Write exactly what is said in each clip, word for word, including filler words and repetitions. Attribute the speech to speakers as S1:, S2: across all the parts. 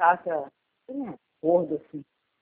S1: caixa, um gordo assim.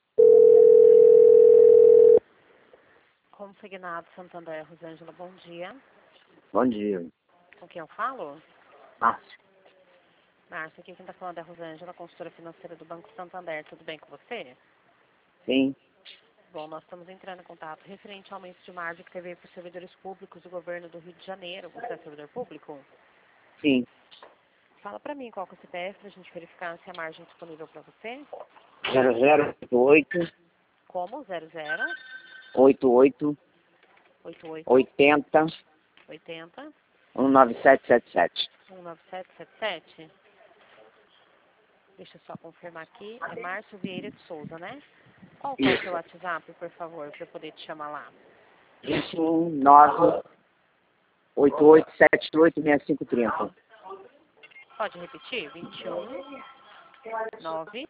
S2: Consignado Santander, Rosângela, bom dia.
S3: Bom dia.
S2: Com quem eu falo?
S3: Márcio.
S2: Márcio, aqui quem está falando é a Rosângela, consultora financeira do Banco Santander. Tudo bem com você?
S3: Sim.
S2: Bom, nós estamos entrando em contato referente ao aumento de margem que teve para os servidores públicos do governo do Rio de Janeiro. Você é servidor público?
S3: Sim.
S2: Fala para mim qual que é o C P F para a gente verificar se a margem é disponível para você.
S3: zero zero oito oito
S2: Como? zero zero
S3: oito oito
S2: oito oito
S3: oitenta
S2: oitenta
S3: um nove sete sete sete.
S2: um nove sete sete sete. Deixa eu só confirmar aqui. É Márcio Vieira de Souza, né? Qual que é o seu WhatsApp, por favor, para eu poder te chamar lá?
S3: vinte e um nove oito oito sete oito seis cinco três zero.
S2: Pode repetir? vinte e um nove.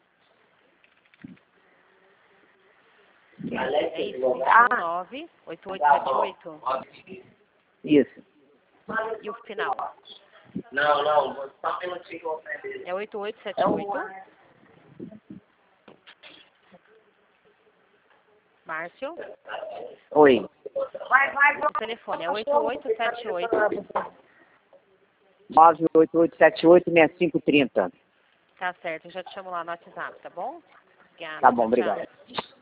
S2: É isso? vinte e um nove oito oito sete oito.
S3: Isso.
S2: E o final?
S3: Não, não. Só um minutinho que eu vou aprender.
S2: É oito oito sete oito. Márcio?
S3: Oi.
S2: O telefone é oito oito sete oito.
S3: nove oito oito sete oito seis cinco três zero.
S2: Tá certo, eu já te chamo lá no WhatsApp, tá bom? Obrigada.
S3: Tá bom,
S2: Tchau, tchau.
S3: obrigado.